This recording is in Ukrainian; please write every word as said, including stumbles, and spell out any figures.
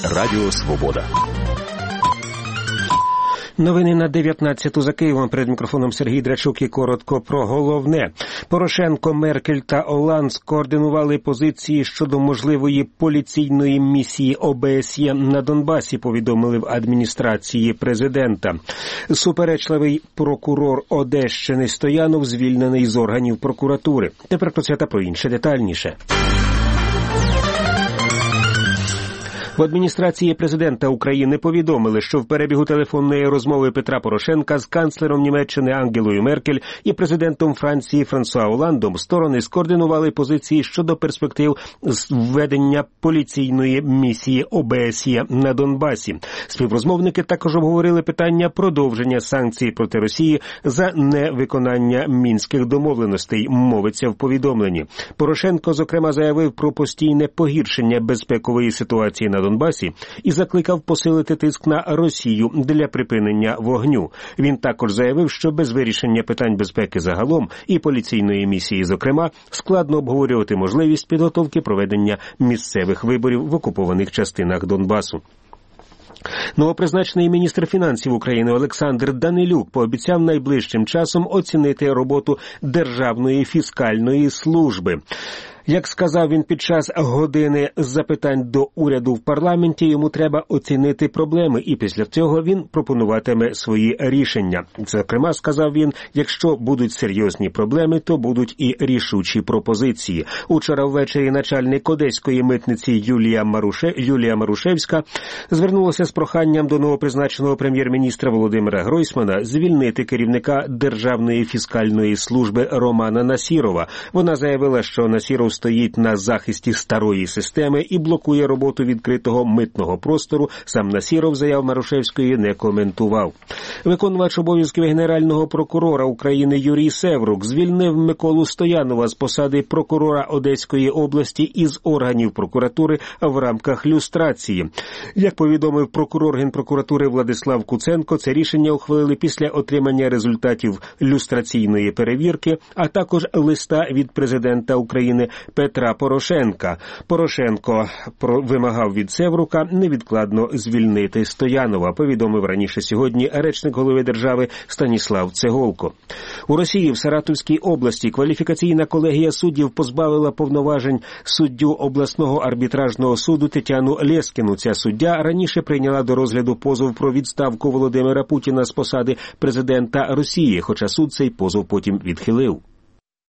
Радіо Свобода. Новини на дев'ятнадцяту за Києвом. Перед мікрофоном Сергій Драчук і коротко про головне. Порошенко, Меркель та Оланд скоординували позиції щодо можливої поліційної місії О Б С Є на Донбасі, повідомили в адміністрації президента. Суперечливий прокурор Одещини Стоянов звільнений з органів прокуратури. Тепер про це та про інше детальніше. В адміністрації президента України повідомили, що в перебігу телефонної розмови Петра Порошенка з канцлером Німеччини Ангелою Меркель і президентом Франції Франсуа Оландом сторони скоординували позиції щодо перспектив введення поліційної місії О Б С Є на Донбасі. Співрозмовники також обговорили питання продовження санкцій проти Росії за невиконання мінських домовленостей, мовиться в повідомленні. Порошенко, зокрема, заявив про постійне погіршення безпекової ситуації на Донбасі і закликав посилити тиск на Росію для припинення вогню. Він також заявив, що без вирішення питань безпеки загалом і поліційної місії, зокрема, складно обговорювати можливість підготовки проведення місцевих виборів в окупованих частинах Донбасу. Новопризначений міністр фінансів України Олександр Данилюк пообіцяв найближчим часом оцінити роботу Державної фіскальної служби. Як сказав він під час години запитань до уряду в парламенті, йому треба оцінити проблеми, і після цього він пропонуватиме свої рішення. Зокрема, сказав він, якщо будуть серйозні проблеми, то будуть і рішучі пропозиції. Учора ввечері начальник одеської митниці Юлія, Маруше... Юлія Марушевська звернулася з проханням до новопризначеного прем'єр-міністра Володимира Гройсмана звільнити керівника Державної фіскальної служби Романа Насірова. Вона заявила, що Насіров стоїть на захисті старої системи і блокує роботу відкритого митного простору. Сам Насіров заяв Марушевської не коментував. Виконувач обов'язків Генерального прокурора України Юрій Севрук звільнив Миколу Стоянова з посади прокурора Одеської області із органів прокуратури в рамках люстрації. Як повідомив прокурор Генпрокуратури Владислав Куценко, це рішення ухвалили після отримання результатів люстраційної перевірки, а також листа від президента України Петра Порошенка. Порошенко вимагав від Севрука невідкладно звільнити Стоянова, повідомив раніше сьогодні речник голови держави Станіслав Цеголко. У Росії в Саратовській області кваліфікаційна колегія суддів позбавила повноважень суддю обласного арбітражного суду Тетяну Лєскіну. Ця суддя раніше прийняла до розгляду позов про відставку Володимира Путіна з посади президента Росії, хоча суд цей позов потім відхилив.